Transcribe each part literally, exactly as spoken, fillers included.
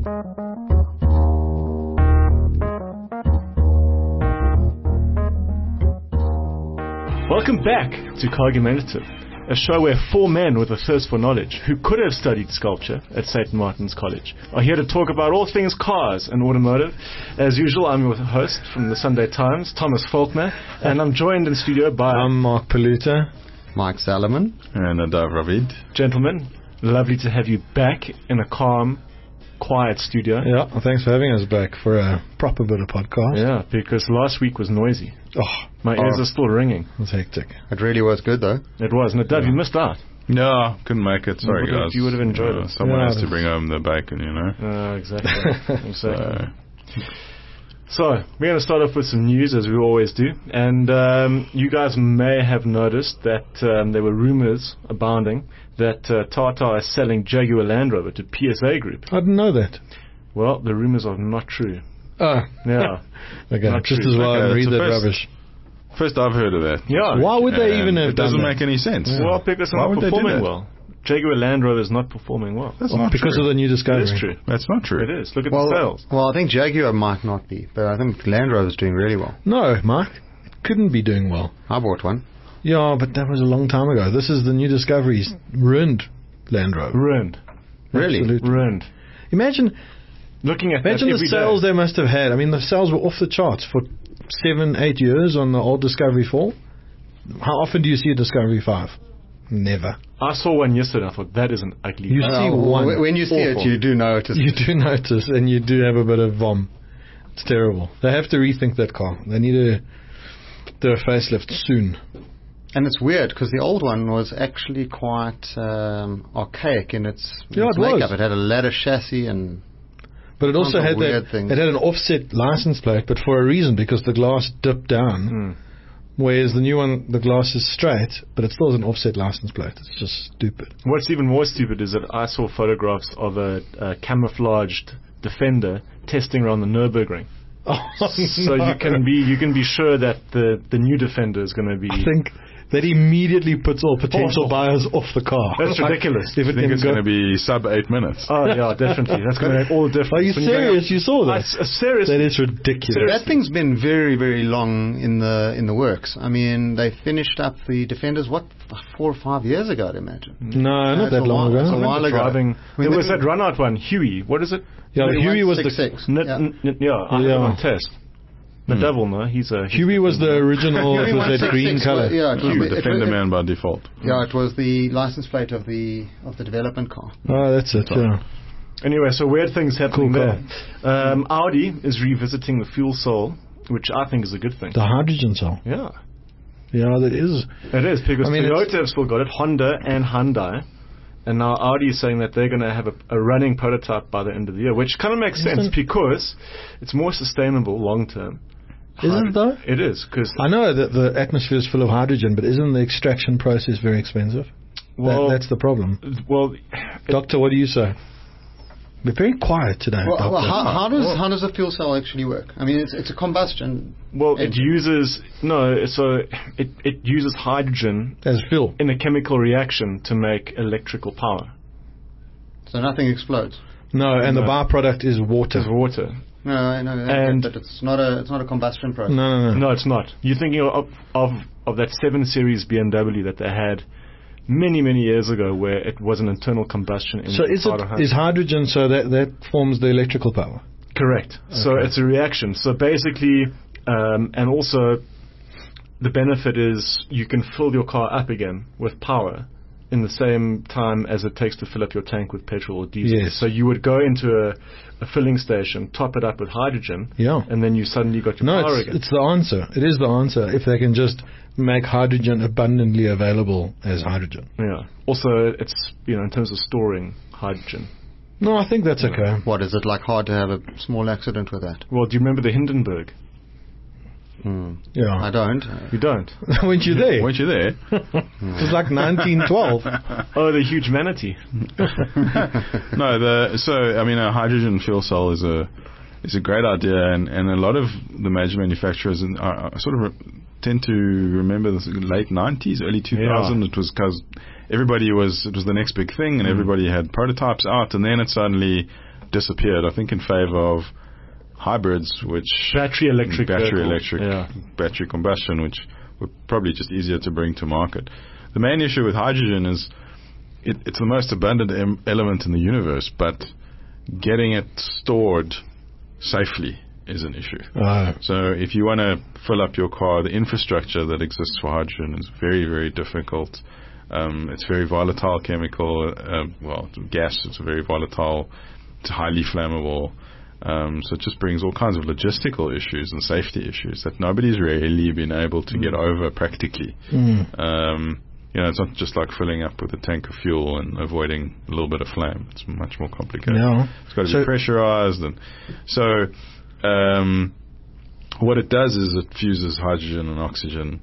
Welcome back to Cargumentative, a show where four men with a thirst for knowledge, who could have studied sculpture at Saint Martin's College, are here to talk about all things cars and automotive. As usual, I'm your host from the Sunday Times, Thomas Faulkner, and I'm joined in studio by... I'm Mark Paluta. Mike Salomon. And Nadav Ravid. Gentlemen, lovely to have you back in a calm, quiet studio. Yeah, well, thanks for having us back for a proper bit of podcast. Yeah, because last week was noisy. Oh, My ears oh. are still ringing. it was hectic. It really was good, though. It was. Nadav, Yeah. you missed out. No, couldn't make it. Sorry, You would've- guys. you would have enjoyed Uh, it. Someone Yeah, has to that's- bring home the bacon, you know. Uh, exactly. exactly. So, So, we're going to start off with some news, as we always do. And um, you guys may have noticed that um, there were rumors abounding that uh, Tata is selling Jaguar Land Rover to P S A Group. I didn't know that. Well, the rumors are not true. Oh, Yeah. okay. Not Just true. as well Okay, and that's read the that first- rubbish. first I've heard of that. Yeah. Why would they And even have It done doesn't that? make any sense. Well, because they're Why not would they do performing that? well. Jaguar Land Rover is not performing well. That's not Because true. of the new It Discovery. is true. That's not true. It is. Look at Well, the sales. well, I think Jaguar might not be, but I think Land Rover's doing really well. No, Mark, it couldn't be doing well. I bought one. Yeah, but that was a long time ago. This is the new Discovery's ruined Land Rover. Ruined. Really? Absolutely. Ruined. Imagine, Looking at imagine that the every sales day. they must have had. I mean, the sales were off the charts for seven, eight years on the old Discovery four. How often do you see a Discovery five? Never. I saw one yesterday. I thought, that is an ugly You car. see Uh, one. w- When you see Awful. it, you do notice. You do notice, and you do have a bit of vom. It's terrible. They have to rethink that car. They need to do a facelift soon. And it's weird, because the old one was actually quite um, archaic in its, in Yeah, its it was. makeup. It had a ladder chassis and... But it also Tons of had weird that. things. It had an offset license plate, but for a reason, because the glass dipped down. Hmm. Whereas the new one, the glass is straight, but it still has an offset license plate. It's just stupid. What's even more stupid is that I saw photographs of a, a camouflaged Defender testing around the Nürburgring. Oh, So no. you can be you can be sure that the, the new Defender is going to be. I think that immediately puts all potential Oh. buyers off the car. That's Like, ridiculous. If I it think can it's go, going to be sub eight minutes. Oh yeah, definitely. That's going to make all the difference. are you When you're going serious? You saw up- that? I s- uh, serious. That is ridiculous. That thing's been very, very long in the in the works. I mean, they finished up the Defenders, what, four or five years ago, I'd imagine. No, not That's that a long while- that's a ago. while ago. driving. I mean, There was they- that run-out one, Huey. What is it? Yeah, the Huey was the six. N- Yeah. n- n- yeah, I had Yeah. it on test. The devil, no, he's a. he's Huey was the original Huey with that green one sixty-six, color. Yeah, it was, The it, Defender it, Man by default. yeah, it was the license plate of the of the development car. Oh, that's it. Yeah. Anyway, so weird things happening Cool there. Um, Audi is revisiting the fuel cell, which I think is a good thing. The hydrogen cell. Yeah, Yeah, that is. it is because I mean, Toyota it's- have still got it, Honda and Hyundai, and now Audi is saying that they're going to have a, a running prototype by the end of the year, which kind of makes sense Isn't- because it's more sustainable long term. Isn't it though? It is because I know that the atmosphere is full of hydrogen, but isn't the extraction process very expensive? well, that, that's the problem. well, Doctor, what do you say? We're very quiet today, Well, Doctor. well how, how does how does a fuel cell actually work? I mean, it's it's a combustion. well, it engine. uses no, so it it uses hydrogen As fuel. in a chemical reaction to make electrical power. So nothing explodes. No, and the No. byproduct is water. It's water. No, I know, And- but it's not a it's not a combustion process. No, no, no. No, it's not. You're thinking of of of that seven series B M W that they had many many years ago, where it was an internal combustion engine. So is part it of is hydrogen so that that forms the electrical power? correct? So Okay. it's a reaction. So basically, um, and also the benefit is you can fill your car up again with power in the same time as it takes to fill up your tank with petrol or diesel. Yes. So you would go into a, a filling station, top it up with hydrogen, Yeah. and then you suddenly got your No, power it's, again. it's the answer. It is the answer. If they can just make hydrogen abundantly available as hydrogen. Yeah. Also, it's, you know, in terms of storing hydrogen. No, I think that's okay. What is it like? Hard to have a small accident with that? Well, do you remember the Hindenburg? Hmm. Yeah. I don't. You don't. Weren't you there? Weren't you there? It was like nineteen twelve. Oh, the huge manatee. No, the so I mean a hydrogen fuel cell is a is a great idea, and, and a lot of the major manufacturers in, are, are sort of re- tend to remember the late nineties, early two thousand. Yeah. It was because everybody was it was the next big thing, and Mm. everybody had prototypes out, and then it suddenly disappeared, I think, in favor of hybrids, which battery electric, battery vehicle. electric, yeah. battery combustion, which were probably just easier to bring to market. The main issue with hydrogen is it, it's the most abundant em- element in the universe, but getting it stored safely is an issue. Uh, So if you want to fill up your car, the infrastructure that exists for hydrogen is very, very difficult. Um, it's very volatile chemical. Uh, well, gas is very volatile. It's highly flammable. Um, so it just brings all kinds of logistical issues and safety issues that nobody's really been able to get over practically. mm. Um, you know, it's not just like filling up with a tank of fuel and avoiding a little bit of flame. It's much more complicated. No. It's got to So- be pressurized, and so um, what it does is it fuses hydrogen and oxygen,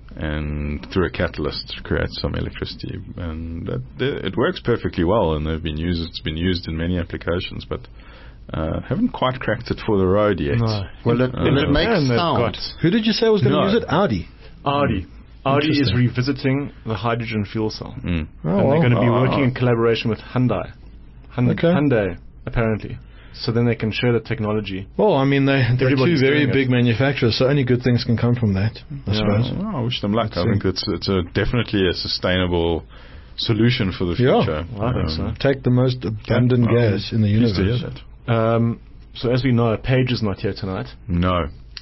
and through a catalyst creates some electricity, and that, it works perfectly well. And they've been used. It's been used in many applications, but uh, haven't quite cracked it for the road yet. No. Well, it, Uh, well, it makes And they've sound. got Who did you say was going to No. use it? Audi. Audi. Audi is Interesting. revisiting the hydrogen fuel cell. Mm. Oh, and well. they're going to be Oh. working in collaboration with Hyundai. Hyundai, Okay. Hyundai, apparently. So then they can share the technology. Well, I mean, they, they're two Everybody's very doing it. big manufacturers, so only good things can come from that, I Yeah. suppose. Oh, I wish them luck. Let's I see. think it's it's a definitely a sustainable solution for the Yeah. future. Well, I think so. Take the most abundant well, gas in the Pleased to hear universe. that. Um, so as we know, Paige is not here tonight, No.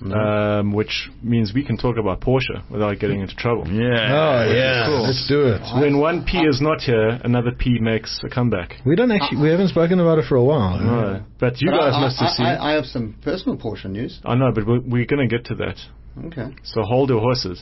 um, which means we can talk about Porsche without getting into trouble. Yeah. Oh, yeah. cool. Let's do it. When one P is not here, another P makes a comeback. We don't actually, we haven't spoken about it for a while. No, but you But guys I, must have I, seen. I, I have some personal Porsche news. I know, but we're, we're going to get to that. Okay. So hold your horses.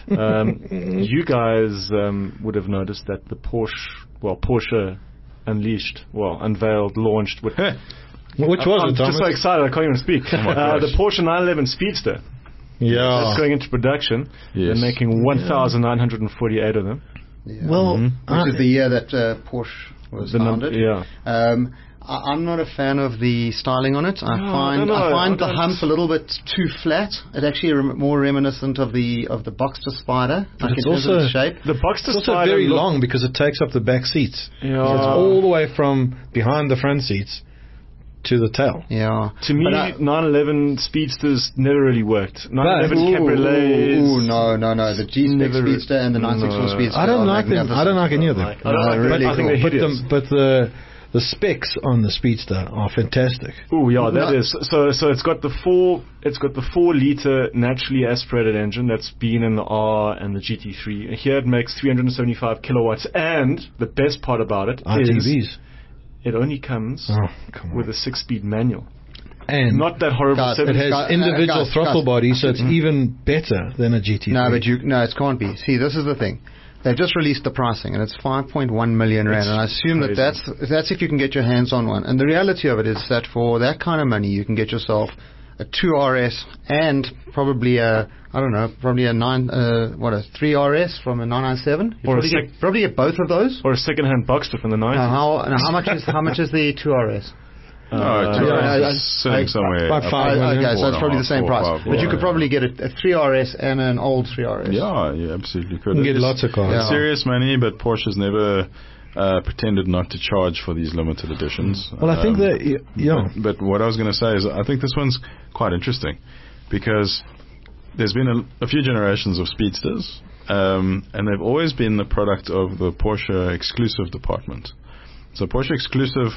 Um, you guys um, would have noticed that the Porsche, well, Porsche Unleashed, well, unveiled, launched. With, Which was I'm it, Thomas? just so excited, I can't even speak. Oh my uh, gosh. the Porsche nine eleven Speedster. Yeah. That's going into production. Yes. They're making one thousand nine hundred forty-eight of them. Yeah. Well, Mhm. which I- is the year that uh, Porsche was The num- founded. yeah. Um, I, I'm not a fan of the styling on it. I No, find no, no, I find I the don't- hump a little bit too flat. It actually rem- more reminiscent of the of the Boxster Spider. Like it's in terms of also- its shape. The Boxster It's also Spider very look- long because it takes up the back seats. Yeah. So it's all the way from behind the front seats to the tail. Yeah. To me, But I- nine eleven Speedsters never really worked. nine eleven Ooh, Cabriolet is... ooh, no, no, no. The G-Spec Never- Speedster and the nine sixty-four no. Speedster. I don't are like them. I don't magnificent. like any of them. I don't like really them. I think cool. they're But hideous. the, but the the specs on the Speedster are fantastic. Oh yeah, that No. is so. So it's got the four. It's got the four liter naturally aspirated engine that's been in the R and the G T three. Here it makes three hundred seventy-five kilowatts, and the best part about it R T is Vs. it only comes Oh, come on. with a six-speed manual. And Not that horrible. Guys, seven- it has Guys, individual guys, throttle guys. body, so it's even better than a G T three. No, but you no, it can't be. See, this is the thing. They've just released the pricing, and it's five point one million rand. It's And I assume that crazy. that's that's if you can get your hands on one. And the reality of it is that for that kind of money, you can get yourself a two R S and probably a I don't know, probably a nine uh, what a three R S from a nine ninety-seven. You Or a probably, sec- get, probably get both of those. or a second-hand Boxster from the nineties. Now, how now, how much is how much is the two R S? No, Uh, two yeah, hours I- is sitting I- somewhere. about up five to million. Okay, so four it's and a probably the half, same four, price. five, But you yeah. could probably get a, a three R S and an old three R S. Yeah, you absolutely could. You can get It's- lots of cars. Yeah. Serious money, but Porsche's never uh, pretended not to charge for these limited editions. Well, I think Um, that, y- yeah. But, but what I was going to say is, I think this one's quite interesting because there's been a, a few generations of Speedsters, um, and they've always been the product of the Porsche exclusive department. So Porsche exclusive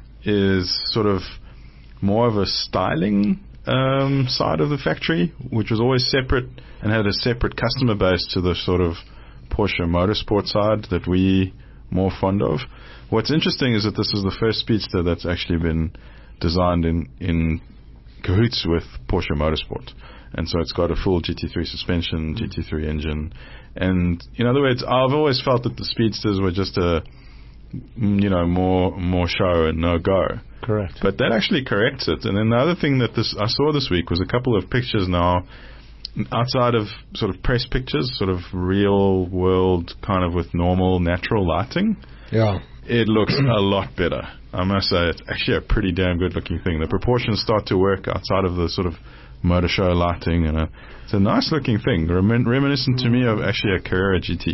is sort of more of a styling um, side of the factory, which was always separate and had a separate customer base to the sort of Porsche motorsport side that we more fond of. What's interesting is that this is the first Speedster that's actually been designed in, in cahoots with Porsche Motorsport. And so it's got a full G T three suspension, G T three engine. And in other words, I've always felt that the Speedsters were just a, you know, more more show and no go. Correct. But that actually corrects it. And then the other thing that this I saw this week was a couple of pictures now, outside of sort of press pictures, sort of real world kind of with normal natural lighting. Yeah. It looks a lot better. I must say, it's actually a pretty damn good looking thing. The proportions start to work outside of the sort of motor show lighting, and a, it's a nice looking thing, Remin- reminiscent to me of actually a Carrera G T.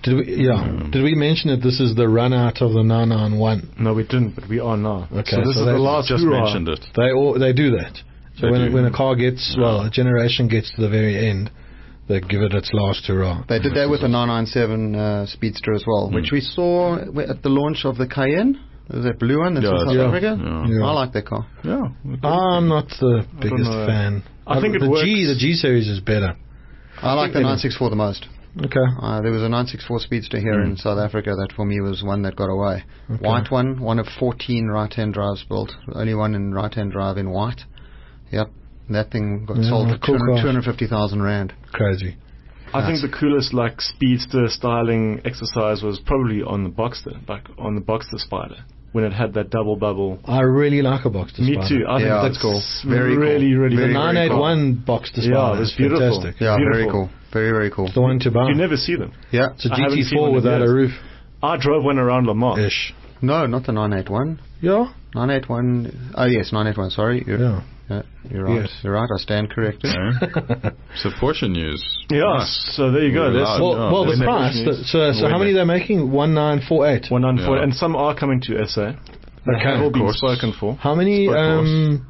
Did we? Yeah. Mm. Did we mention that this is the run out of the nine ninety-one? No, we didn't, but we are now. Okay, so this so is the they last Just hurrah. mentioned it. They all they do that. So They when do. when a car gets well, a generation gets to the very end, they give it its last hurrah. They did that with the nine ninety-seven uh, Speedster as well, Mm. which we saw w- at the launch of the Cayenne. Is that blue one that's Yeah, in South that's right. Africa? Yeah. Yeah. I like that car. Yeah. I'm not the biggest know. fan. I think it the G works. the G series is better. I, like think the they nine sixty-four the most. Okay. Uh, there was a nine sixty-four Speedster here Mm. in South Africa that for me was one that got away. Okay. White one, one of fourteen right-hand drives built. Only one in right-hand drive in white. Yep. That thing got Yeah, sold for cool car. two hundred fifty thousand rand. Crazy. I think the coolest like speedster styling exercise was probably on the Boxster, like on the Boxster Spider, when it had that double bubble. I really like a box. Me too. I Yeah, think that's that's cool. Very cool. really, really Very, The cool. very nine eighty-one box Yeah, Spider it was is beautiful. fantastic. Yeah, very Beautiful. cool. Very, very cool. It's the one to buy. You never see them. Yeah. It's a I haven't G T seen one four in without years. a roof. I drove one around Lamar. Ish. No, not the nine eighty-one. Yeah. nine eighty-one. Oh, yes, nine eighty-one. Sorry. You're, Yeah. yeah, you're right. Yes. You're right. I stand corrected. Okay. So Porsche news. Yeah, Nice. so there you go. Really That's loud. Well, no, well, the isn't it? price. News. that- so, so how many they're making? One nine four eight. one ninety-four, Yeah. and some are coming to S A. They Okay. have all Of been course. spoken for. How many Of course. um,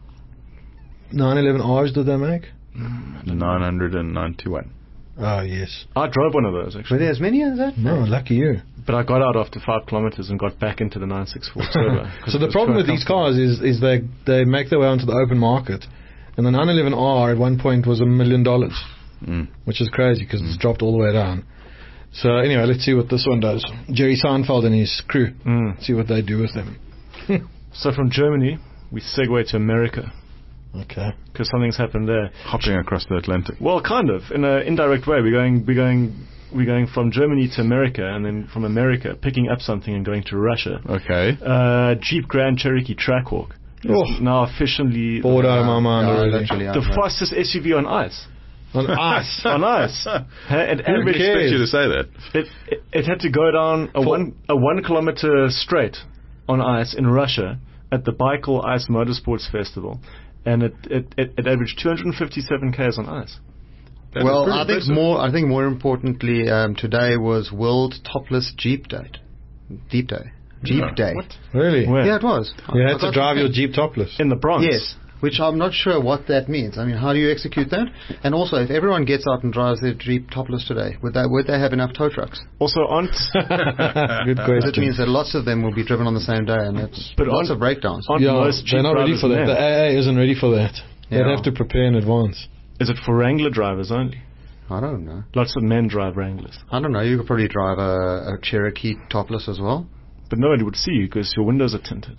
nine eleven R's did they make? nine hundred ninety-one. Oh yes. I drove one of those Were actually, there as many as that? No, lucky you. but I got out after five kilometers and got back into the nine sixty-four Turbo. 'cause So it the was problem too with these uncomfortable. cars is is they they make their way onto the open market, and the nine eleven R at one point was a million dollars, Mm. which is crazy because it's dropped all the way down. So anyway, let's see what this one does. Jerry Seinfeld and his crew. Mm. See what they do with them. So from Germany, we segue to America Okay. because something's happened there. Hopping across the Atlantic. Well, kind of in an indirect way. We're going, we're going, we're going from Germany to America, and then from America picking up something and going to Russia. Okay. Uh, Jeep Grand Cherokee Trackhawk is Oh. now officially Bored out of my mind Yeah, already. literally, the I know. fastest S U V on ice. On ice. On ice. Huh, it, I didn't averaged- expect you to say that. it, it, it had to go down a For- one a one kilometer straight on ice in Russia at the Baikal Ice Motorsports Festival, and it it, it, it averaged two hundred fifty-seven k's on ice. That is Well, pretty I think impressive. more. I think more importantly, um, today was World Topless Jeep Day. Jeep Day. Jeep Yeah. Day. What? Really? Where? Yeah, it was. You I had to got drive the your thing. Jeep topless. In the Bronx. Yes, which I'm not sure what that means. I mean, how do you execute that? And also, if everyone gets out and drives their Jeep topless today, would they would they have enough tow trucks? Also on. Good Because question. it means that lots of them will be driven on the same day, and it's But lots on- of breakdowns. on yeah, most Jeep they're not ready drivers for that. now. The A A isn't ready for that. They'd Yeah. have to prepare in advance. Is it for Wrangler drivers only? I don't know. Lots of men drive Wranglers, I don't know. You could probably drive a, a Cherokee topless as well. but nobody would see you because your windows are tinted.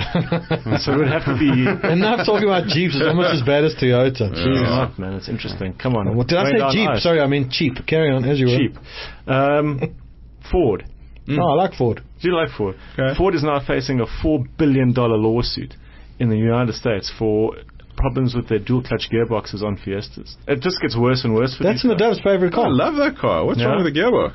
So it would have to be. Enough talking about Jeeps. It's almost as bad as Toyota. Jeez, Jeez. not, man. It's interesting. Come on. What did I Going say? down Jeep. ice. Sorry, I mean cheap. Carry on as you were. Cheap. Um, Ford. Oh, I like Ford. Do you like Ford? Okay. Ford is now facing a four billion dollar lawsuit in the United States for problems with their dual clutch gearboxes on Fiestas. It just gets worse and worse for That's these guys. Nadav's favorite Oh, I car. love that car. What's Yeah. wrong with the gearbox?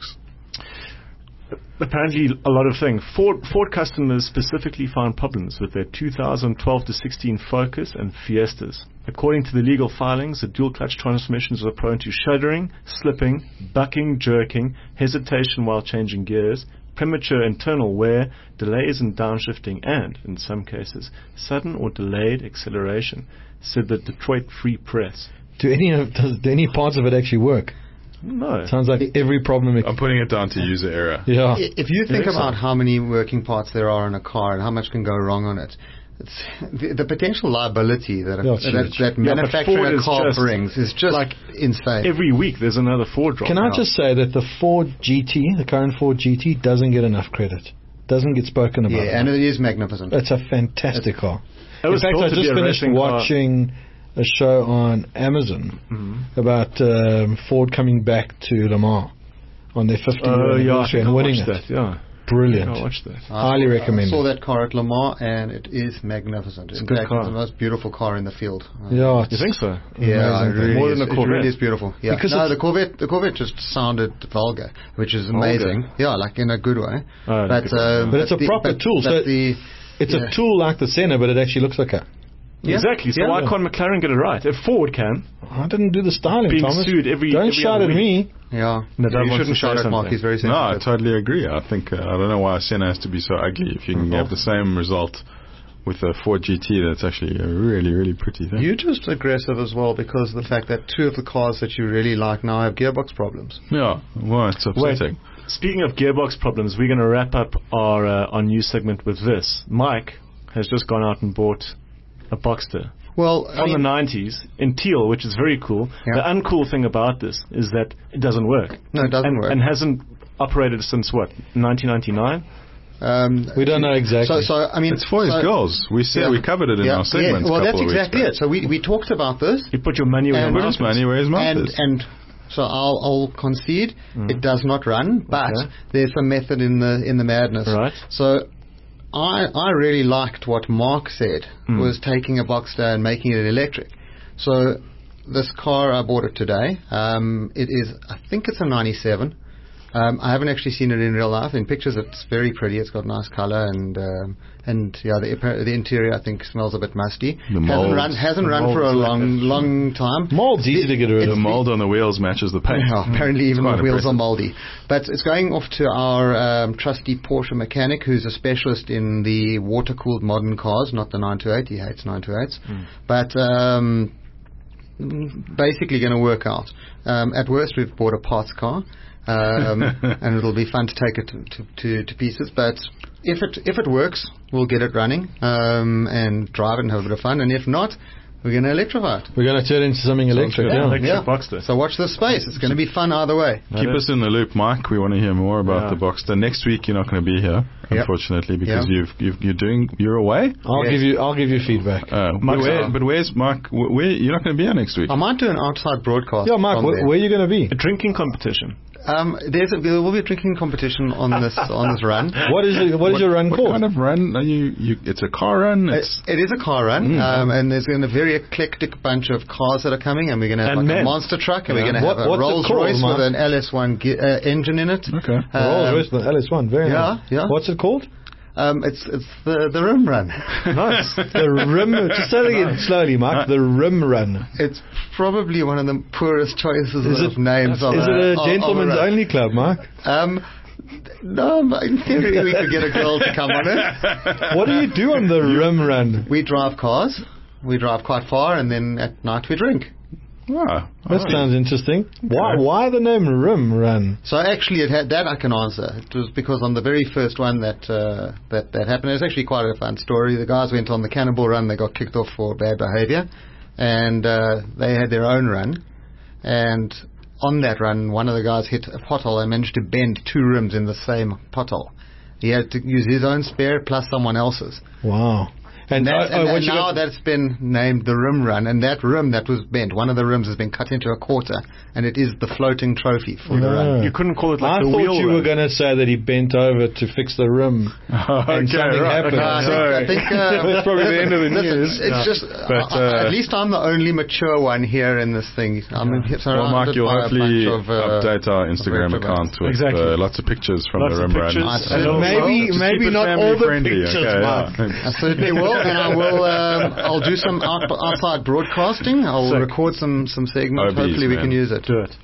Apparently, a lot of things. Ford Ford customers specifically found problems with their two thousand twelve to sixteen Focus and Fiestas. According to the legal filings, the dual clutch transmissions were prone to shuddering, slipping, bucking, jerking, hesitation while changing gears, premature internal wear, delays in downshifting, and, in some cases, sudden or delayed acceleration, said the Detroit Free Press. Do any of does do any parts of it actually work? No. Sounds like every problem. It, I'm putting it down to user error. yeah. I- If you think think so. about how many working parts there are in a car and how much can go wrong on it, it's, the, the potential liability that, a, Yeah, it's that, huge. that Yeah, but manufacturing Ford a is car just brings is just like insane. Every week there's another Ford drop. Can I Yeah. just say that the Ford G T, the current Ford G T, doesn't get enough credit. Doesn't get spoken about. yeah, and it is magnificent. It's a fantastic car. It In was fact, built I to just be a finished racing car. watching a show on Amazon Mhm. about um, Ford coming back to Le Mans on their fiftieth Oh, yeah, I anniversary think and I winning watched it. that, yeah. Brilliant. I watched that. I highly saw- recommend I saw it. that car at Le Mans, and it is magnificent. In a good fact, car. it's the most beautiful car in the field. Uh, Yeah, You it's think so? Yeah, it amazing. really, More is, than a it Corvette. really is beautiful. Yeah. Because no, it's- the Corvette, the Corvette just sounded vulgar, which is amazing. Yeah, like in a good way. Oh, but, good way. um, But it's a the- proper but- tool, but so the, It's yeah. a tool like the Senna, but it actually looks like a. Yeah. Exactly. So Yeah. why can't McLaren get it right? If Ford can, I didn't do the styling, being Thomas. sued every Don't every shout other at week. me. Yeah. No, yeah Dad you wants shouldn't to shout say at Mark. something. He's very No, I sensitive. totally agree. I think uh, I don't know why Senna has to be so ugly. If you can have the same result with a Ford G T, that's actually a really, really pretty thing. You're just aggressive as well because of the fact that two of the cars that you really like now have gearbox problems. Yeah, well, it's upsetting. Wait, speaking of gearbox problems, we're going to wrap up our uh, our news segment with this. Mike has just gone out and bought a Boxster Well, I from mean, the nineties in teal, which is very cool. Yeah. The uncool thing about this is that it doesn't work. No, it doesn't and, work. And hasn't operated since, what, nineteen ninety-nine? Um, We don't know exactly. So, so I mean, It's for his so, goals. We said yeah. we covered it in yeah, our segments. Yeah, well, a that's couple of weeks exactly back. it. So we we talked about this, You put your money where your And- mouth Put his is. money where his mouth and is. and so I'll I'll concede it does not run, but Okay. there's a method in the in the madness. Right. So. I, I really liked what Mark said, Mm. was taking a Boxster and making it electric. So this car, I bought it today. Um, it is, I think it's a ninety-seven. Um, I haven't actually seen it in real life. In pictures, it's very pretty. It's got nice color and um, and yeah, the the interior I think smells a bit musty. The hasn't mold. run hasn't The run for a mold's long like that. long time. Mold's easy to get rid The of. mold on the wheels matches the paint. Yeah, apparently even quite the wheels impressive. are moldy. But it's going off to our um, trusty Porsche mechanic who's a specialist in the water-cooled modern cars, not the nine twenty-eight. He hates nine twenty-eights. But um, basically going to work out. Um, at worst, we've bought a parts car. um, and it'll be fun to take it to, to, to, to pieces. But if it if it works, we'll get it running um, and drive it and have a bit of fun. And if not, we're going to electrify it. We're going to turn it into something electric. good. Yeah. Electric Yeah. Boxster. So watch this space. It's going to be fun either way. Keep us in the loop, Mike. We want to hear more about Yeah. the Boxster. Next week you're not going to be here, Yep. unfortunately, because Yeah. you've, you've you're doing you're away. I'll Yes. give you. I'll give you feedback. Uh, but, Mike's where, on. but where's Mark? Wh- Where you're not going to be here next week? I might do an outside broadcast. Yeah, Mark, from wh- there. where are you going to be? A drinking competition. Um, there's a, there will be a drinking competition on this on this run. What is it, what is your run what called? kind of run are you? you it's a car run. It's It, it is a car run, Mm. um, and there's going to be a very eclectic bunch of cars that are coming, and we're going to have And like men. a monster truck, and Yeah. we're going to What- have a what's it Rolls called, Royce Mark? with an L S one ge- uh, engine in it. okay. The Rolls Um, Royce, the L S one. Very yeah, nice. yeah. What's it called? Um, it's it's the the rim run. Nice. The rim. Just say it again slowly, Mark. The rim run. It's probably one of the poorest choices Is of it- names. Of Is it a of- of gentleman's run. only club, Mark? Um, no, but in theory we could get a girl to come on it. What do you do on the rim run? We drive cars. We drive quite far, and then at night we drink. Ah, That sounds interesting. Why? Why the name rim run? So actually, it had that I can answer. It was because on the very first one that uh, that that happened, it was actually quite a fun story. The guys went on the Cannonball Run. They got kicked off for bad behaviour, and uh, they had their own run. And on that run, one of the guys hit a pothole and managed to bend two rims in the same pothole. He had to use his own spare plus someone else's. Wow. And, And, oh, that's, oh, and, what and you now got- that's been named the rim run, and that rim that was bent, one of the rims has been cut into a quarter, and it is the floating trophy for the run. Yeah. You couldn't call it like I the thought wheel you run. were going to say that he bent over to fix the rim. and okay, something right. happened. Uh, I think, I think uh, That's probably the end of the listen, news. It's, it's Yeah. just, But, uh, uh, at least I'm the only mature one here in this thing. I'm Well, surrounded Mark, you'll by a hopefully bunch of, uh, update our Instagram retro account with Exactly. uh, lots of pictures from Lots the of rim run. pictures. I- And Uh, also- maybe Just maybe keep it not family all the friendly, pictures, okay, Mark. yeah. I certainly will, and I will. Um, I'll do some out, outside broadcasting. I'll Sick. record some some segments. O Bs, Hopefully, we man. can use it. Do it.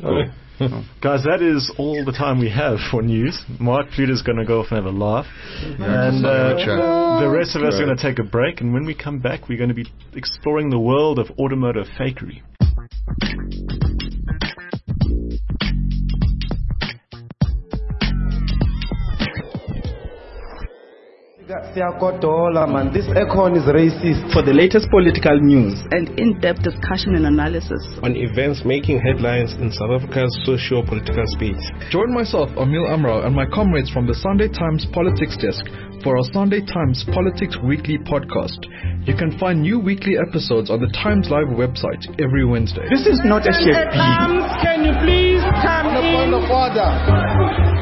Guys, that is all the time we have for news. Mark Pluter's going to go off and have a laugh. and so uh, much, the rest of us are Right. going to take a break. And when we come back, we're going to be exploring the world of automotive fakery. This aircon is racist. For the latest political news and in-depth discussion and analysis On events making headlines in South Africa's socio-political space. Join myself, Emil Amrao, and my comrades from the Sunday Times Politics Desk for our Sunday Times Politics Weekly podcast. You can find new weekly episodes on the Times Live website every Wednesday. This is not a chef B. Can you please come in? Point of order.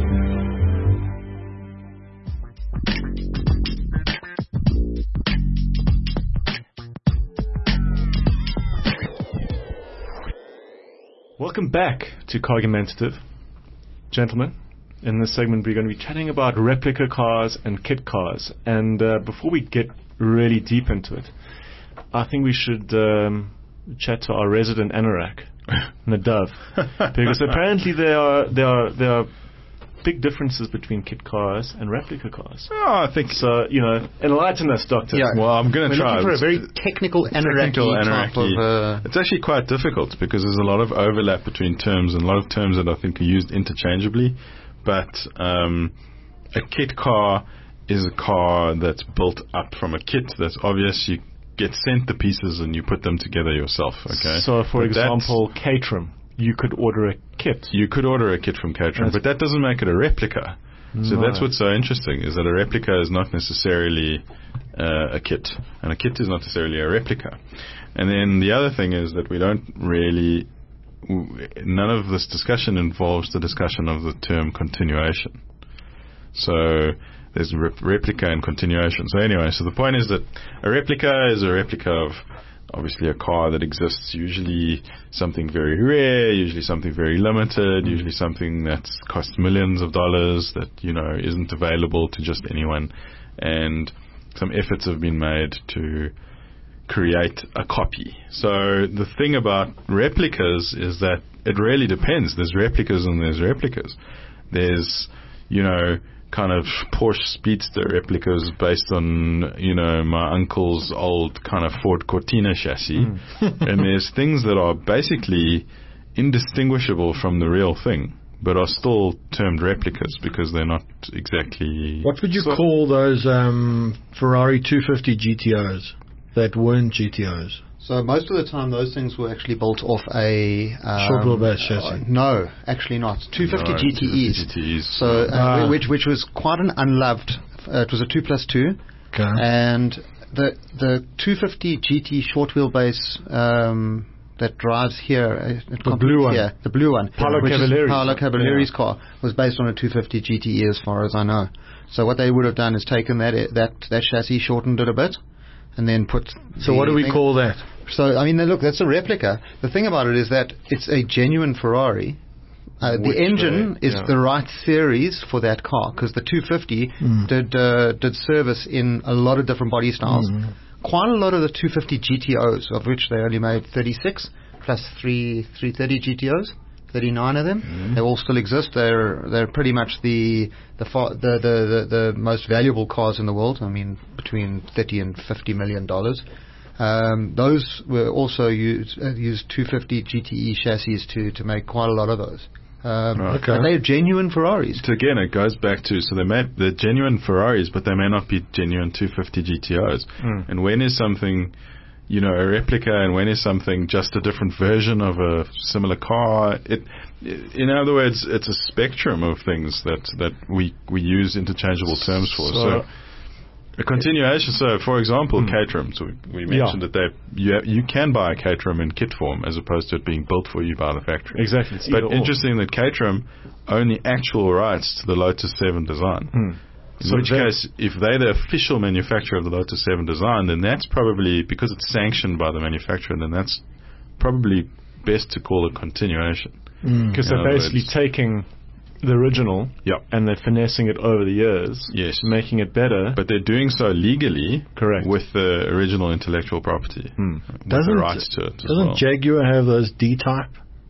Welcome back to Cargumentative. Gentlemen, in this segment we're going to be chatting about replica cars and kit cars. And uh, before we get really deep into it, I think we should um, chat to our resident anorak, Nadav, because apparently there are there are there are big differences between kit cars and replica cars. Oh, I think so. You know, enlighten us, Doctor. Yeah. Well, I'm going to try. Looking for a very technical Anoraki type of. Uh, it's actually quite difficult because there's a lot of overlap between terms and a lot of terms that I think are used interchangeably. But um, a kit car is a car that's built up from a kit that's obvious. You get sent the pieces and you put them together yourself. Okay. So, for but example, Caterham, you could order a kit. You could order a kit from Caterham, but that doesn't make it a replica. So No. that's what's so interesting, is that a replica is not necessarily uh, a kit, and a kit is not necessarily a replica. And then the other thing is that we don't really, w- none of this discussion involves the discussion of the term continuation. So there's rep- replica and continuation. So anyway, so the point is that a replica is a replica of obviously a car that exists, usually something very rare, usually something very limited, usually something that costs millions of dollars that, you know, isn't available to just anyone. And some efforts have been made to create a copy. So the thing about replicas is that it really depends. There's replicas and there's replicas. There's, you know, kind of Porsche Speedster replicas based on, you know, my uncle's old kind of Ford Cortina chassis. Mm. And there's things that are basically indistinguishable from the real thing, but are still termed replicas because they're not exactly... What would you so call those um, Ferrari two fifty G T Os that weren't G T Os? So most of the time, those things were actually built off a um, short wheelbase chassis. Uh, no, actually not. two fifty No, G T Es. G T Es. So uh, Ah. which which was quite an unloved. Uh, it was a two plus two, Okay. and the the two fifty G T short wheelbase um, that drives here, uh, it The blue one. Here, the blue one, Paolo which is Cavalleri's. Paolo Cavalleri's Yeah. car, was based on a two fifty G T E, as far as I know. So what they would have done is taken that that that chassis, shortened it a bit, and then put. So the what do we thing- call that? So, I mean, look, that's a replica. The thing about it is that it's a genuine Ferrari. Uh, Which the engine they- is yeah. the right series for that car, because the two fifty Mm. did uh, did service in a lot of different body styles. Mm. Quite a lot of the two fifty G T Os, of which they only made thirty-six, plus three three thirty G T Os, thirty-nine of them. Mm. They all still exist. They're they're pretty much the the, fa- the the the the most valuable cars in the world. I mean, between thirty and fifty million dollars. Um, those were also used, uh, used two fifty G T E chassis to, to make quite a lot of those. Um, Right. Okay. but they're genuine Ferraris. So again, it goes back to, so they may, they're genuine Ferraris, but they may not be genuine two fifty G T Os. Mm. And when is something, you know, a replica, and when is something just a different version of a similar car? It, it in other words, it's a spectrum of things that, that we, we use interchangeable terms for. So- So, a continuation. So, for example, Hmm. Caterham. So we, we mentioned Yeah. that they you you can buy a Caterham in kit form as opposed to it being built for you by the factory. Exactly. It's But either or. interesting that Caterham own the actual rights to the Lotus seven design. Hmm. In So which they- case, if they're the official manufacturer of the Lotus seven design, then that's probably, because it's sanctioned by the manufacturer, then that's probably best to call it continuation. Mm. Because In they're other basically words- taking the original Yep. and they're finessing it over the years, Yes. making it better. But they're doing so legally, Correct. with the original intellectual property, Hmm. with Doesn't- the rights to it as Doesn't well. Jaguar have those D-type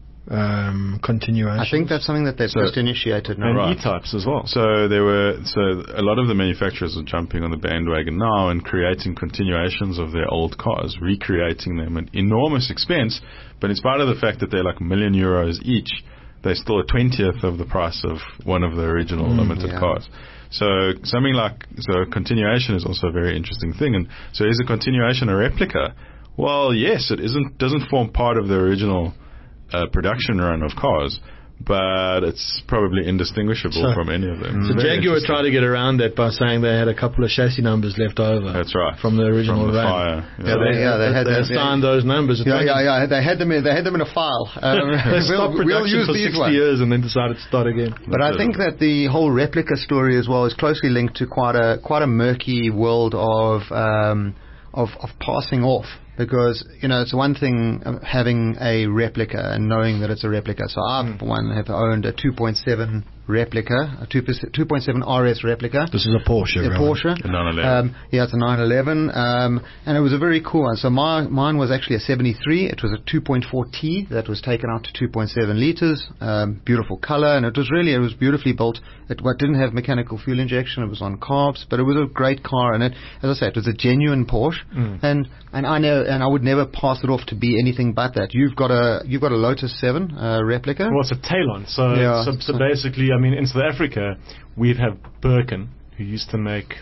um, continuation? I think that's something that they've So- just initiated now. and Right. E-types as well. So there were so a lot of the manufacturers are jumping on the bandwagon now and creating continuations of their old cars, recreating them at enormous expense. But in spite of the fact that they're like a million euros each, they're still a twentieth of the price of one of the original Mm, limited yeah. cars. So something like so continuation is also a very interesting thing. And so is a continuation a replica? Well, yes, it isn't doesn't form part of the original uh, production run of cars, but it's probably indistinguishable So- from any of them. So Very Jaguar interesting. tried to get around that by saying they had a couple of chassis numbers left over. That's right. From the original From the run. fire. Yeah, So they- they, yeah, they had they that- assigned those numbers. It's Yeah, only- yeah, yeah. They had them. In, they had them in a file. Um, They we'll, stopped we'll production use for these sixty ones. years and then decided to start again. But I think that the whole replica story as well is closely linked to quite a quite a murky world of um, of, of passing off. Because, you know, it's one thing um, having a replica and knowing that it's a replica. So I, for one, have owned a two point seven replica, a two point seven R S replica. This is a Porsche. A right? Porsche. A nine eleven. Um, yeah, it's a nine eleven. Um, and it was a very cool one. So my, mine was actually a seventy-three. It was a two point four T that was taken out to two point seven litres. Um, beautiful colour. And it was really, it was beautifully built. It what didn't have mechanical fuel injection. It was on carbs. But it was a great car. And it, as I said, it was a genuine Porsche. Mm. And and I know, and I would never pass it off to be anything but that. You've got a you've got a Lotus seven uh, replica. Well, it's a Talon. So, yeah, so, so basically, I mean, in South Africa, we'd have Birkin, who used to make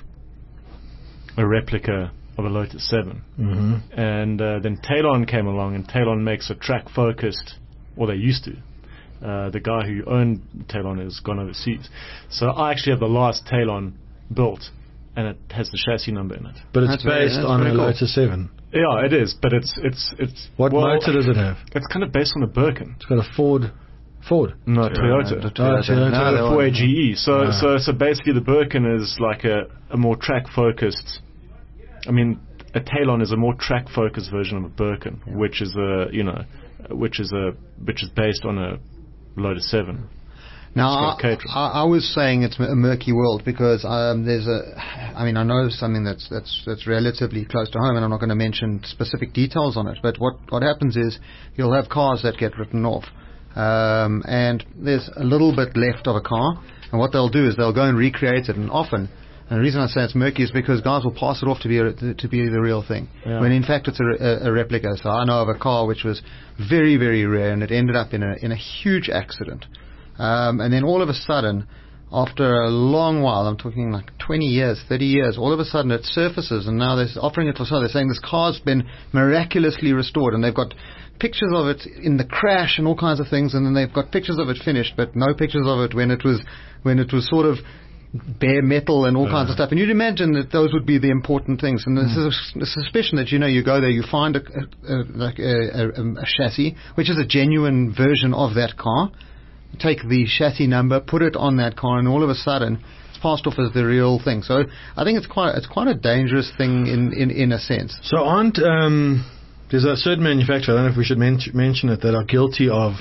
a replica of a Lotus seven. Mm-hmm. And uh, then Talon came along, and Talon makes a track-focused, or they used to. Uh, the guy who owned Talon has gone overseas. So I actually have the last Talon built, and it has the chassis number in it. But it's That's based very, on a cool. Lotus seven. Yeah, it is, but it's it's it's. What well, motor does it have? It's kind of based on a Birkin. It's got a Ford. Ford. No, Yeah, Toyota. the Toyota. Toyota. No, No, the four A G E. So, Ah. so, so basically, the Birkin is like a, a more track-focused. I mean, a Talon is a more track-focused version of a Birkin, Yeah. which is a you know, which is a which is based on a Lotus seven. Now, It's got catering. I, I was saying it's a murky world because um, there's a. I mean, I know something that's that's that's relatively close to home, and I'm not going to mention specific details on it. But what what happens is you'll have cars that get written off, um, and there's a little bit left of a car, and what they'll do is they'll go and recreate it, and often. And the reason I say it's murky is because guys will pass it off to be a, to be the real thing, Yeah. when in fact it's a, a, a replica. So I know of a car which was very very rare, and it ended up in a in a huge accident. Um, and then all of a sudden, after a long while, I'm talking like twenty years, thirty years, all of a sudden it surfaces, and now they're offering it for sale. They're saying this car's been miraculously restored, and they've got pictures of it in the crash and all kinds of things, and then they've got pictures of it finished, but no pictures of it when it was when it was sort of bare metal and all kinds of stuff. And you'd imagine that those would be the important things. And there's a, a suspicion that, you know, you go there, you find a, a, a, like a, a, a chassis, which is a genuine version of that car. Take the chassis number, put it on that car, and all of a sudden it's passed off as the real thing. So I think it's quite it's quite a dangerous thing in, in, in a sense. So aren't um, there's a certain manufacturer, I don't know if we should men- mention it, that are guilty of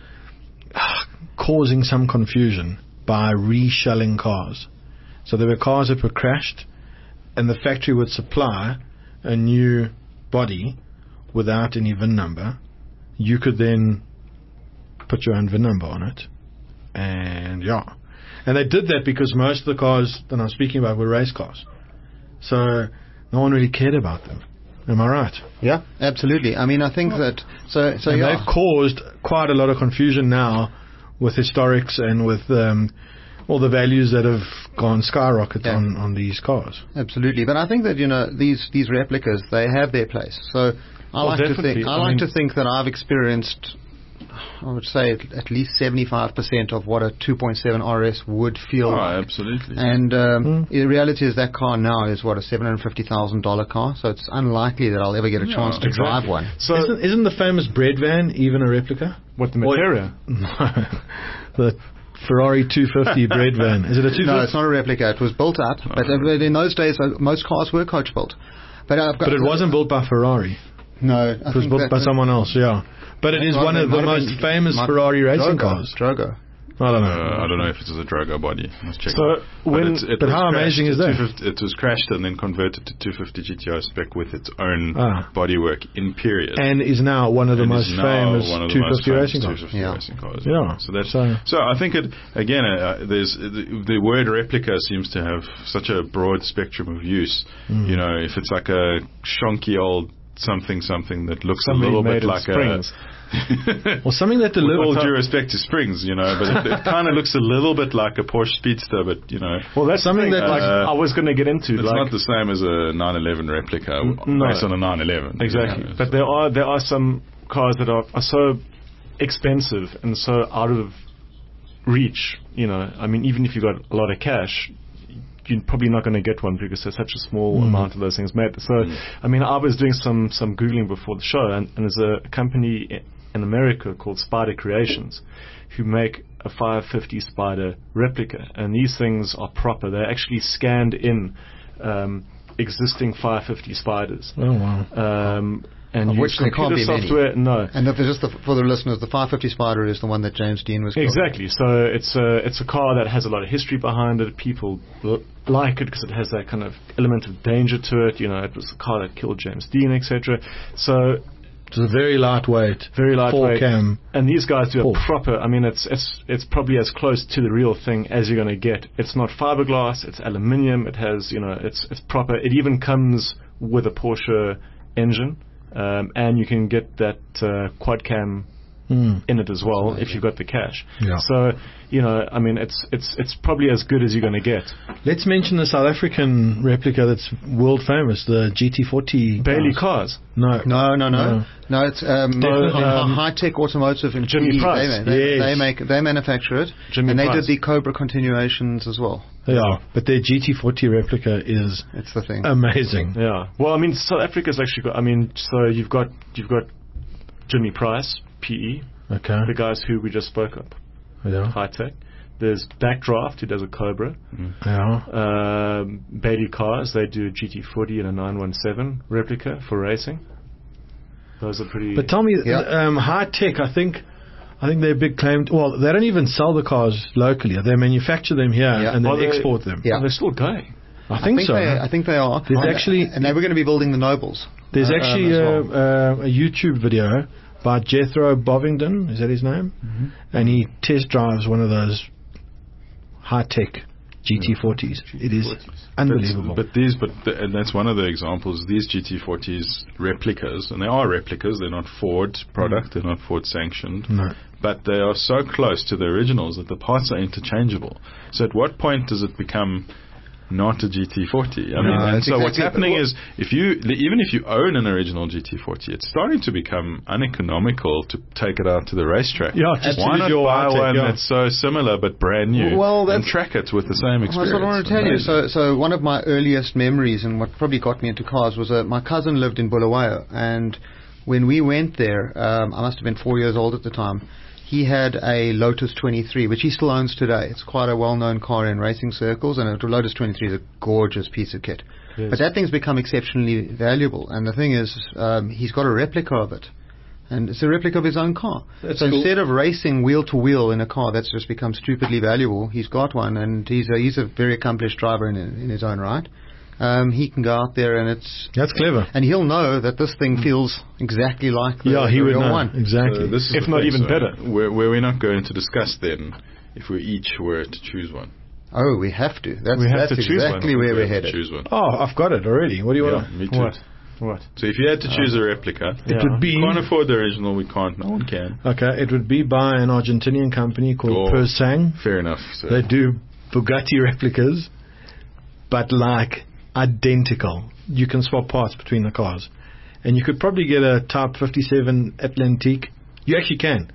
uh, causing some confusion by reshelling cars. So there were cars that were crashed, and the factory would supply a new body without any V I N number. You could then put your own V I N number on it, and yeah, and they did that because most of the cars that I'm speaking about were race cars, so no one really cared about them. Am I right? Yeah, absolutely. I mean, I think that so so and yeah. they've caused quite a lot of confusion now with historics and with um, all the values that have gone skyrocket Yeah. on, on these cars. Absolutely, but I think that, you know, these these replicas, they have their place. So I Well, like to definitely. think I, I like mean- to think that I've experienced, I would say, at, at least seventy-five percent of what a two point seven R S would feel Oh, like. absolutely. And um, Mm. the reality is that car now is, what, a seven hundred fifty thousand dollars car, so it's unlikely that I'll ever get a chance to exactly. drive one. So isn't, isn't the famous bread van even a replica? what the Materia? No, the Ferrari two fifty bread van. Is it a two fifty? No, it's not a replica. It was built up, but uh, in those days, uh, most cars were coach built. But, I've got But it wasn't built by Ferrari. No, I It was think built that- by someone else, yeah. But it is Might one have of been- the might have most been- famous might- Ferrari racing Drogo, cars. Drogo. I don't know. Uh, I don't know if it's a Drogo body. Let's check. So But when it's- it but was how crashed amazing is to that? two fifty It was crashed and then converted to two fifty G T R spec with its own Ah. bodywork in period. And is now one of the And most is now famous one of the two most fifty famous racing cars. two fifty Yeah. racing cars. Yeah. So that's So- so. I think it again. Uh, there's the, the word replica seems to have such a broad spectrum of use. Mm. You know, if it's like a shonky old something something that looks Something a little made bit of like springs. a Or something that with all delivers. due respect to Springs, you know, but it, it kind of looks a little bit like a Porsche Speedster, but you know, Well, that's Something something that that, like uh, I was going to get into. it's like, not the same as a nine eleven replica no. based on a nine eleven. Exactly. You know, But there are there are some cars that are, are so expensive and so out of reach. You know, I mean, even if you got a lot of cash, you're probably not going to get one because there's such a small Mm. amount of those things made. So, Mm. I mean, I was doing some some googling before the show, and, and there's a company i- in America called Spider Creations who make a five fifty Spider replica, and these things are proper. They're actually scanned in. Um, existing five fifty Spyders. Oh wow. Um, and Of use which there can't computer be many. software. No. And if it's just the, for the listeners, the five fifty Spider is the one that James Dean was killed. Exactly. So it's a it's a car that has a lot of history behind it. People l- like it because it has that kind of element of danger to it. You know, it was the car that killed James Dean, et cetera. So It's a very lightweight, very lightweight. four cam. And these guys do a Four. proper. I mean, it's it's it's probably as close to the real thing as you're going to get. It's not fiberglass. It's aluminium. It has, you know, it's it's proper. It even comes with a Porsche engine, um, and you can get that uh, quad cam Mm. in it as well if you've got the cash. Yeah. So, you know, I mean, it's it's it's probably as good as you're going to get. Let's mention the South African replica that's world famous, the G T forty. Bailey cars. cars. No. No, no, no, No. no. It's um, Definitely. um, High Tech Automotive in Jimmy P E. Price. They, they, Yes. they make they manufacture it, Jimmy and they Price. did the Cobra continuations as well. They are, but their G T forty replica is It's the thing. amazing. Yeah. Well, I mean, South Africa's actually got. I mean, so you've got you've got Jimmy Price, P E, Okay. the guys who we just spoke of, Yeah. High Tech. There's Backdraft, who does a Cobra. Yeah. Um, Bailey Cars, they do a G T forty and a nine one seven replica for racing. Those are pretty. But tell me, Yeah. um, High Tech, I think, I think their big claim. Well, they don't even sell the cars locally. They manufacture them here Yeah. and then Well, they- export them. Yeah. Oh, they're still going. I think, so. They, I think they are. There's And- actually- and they were going to be building the Nobles. There's uh, um, actually as a, well. uh, a YouTube video by Jethro Bovingdon, is that his name? Mm-hmm. And he test drives one of those high-tech G T forties. It is unbelievable. But, but these, but the, and that's one of the examples. These G T forties replicas, and they are replicas. They're not Ford product. They're not Ford sanctioned. No. But they are so close to the originals that the parts are interchangeable. So at what point does it become not a G T forty? I No, mean, and that's so what's exactly- happening is, if you even if you own an original G T forty, it's starting to become uneconomical to take it out to the racetrack. Yeah, just why use not your buy high-tech, one yeah. that's so similar but brand new, Well, and that's- track it with the same experience? Well, that's what I want to tell you. Amazing. So, so one of my earliest memories and what probably got me into cars was uh, my cousin lived in Bulawayo, and when we went there, um, I must have been four years old at the time. He had a Lotus twenty-three, which he still owns today. It's quite a well-known car in racing circles, and a Lotus twenty-three is a gorgeous piece of kit. Yes. But that thing's become exceptionally valuable, and the thing is, um, he's got a replica of it. And it's a replica of his own car. That's so cool. instead of racing wheel to wheel in a car that's just become stupidly valuable, he's got one, and he's a, he's a very accomplished driver in, in his own right. Um, he can go out there and it's That's clever. and he'll know that this thing feels exactly like the, Yeah, he the would real know. one. Exactly. So this is If the not thing, even so better. Where, where we're not going to discuss then if we each were to choose one. Oh, we have to. That's, We have that's to choose one. exactly where We we're have to headed. Choose one. Oh, I've got it already. What do you Yeah, want? me too. What? What? So if you had to choose a replica, It Yeah. would be we can't afford the original. We can't. No one can. okay. It would be by an Argentinian company called Oh. Persang. Fair enough. So They do Bugatti replicas, but like identical. You can swap parts between the cars, and you could probably get a Type fifty-seven Atlantique. You actually can.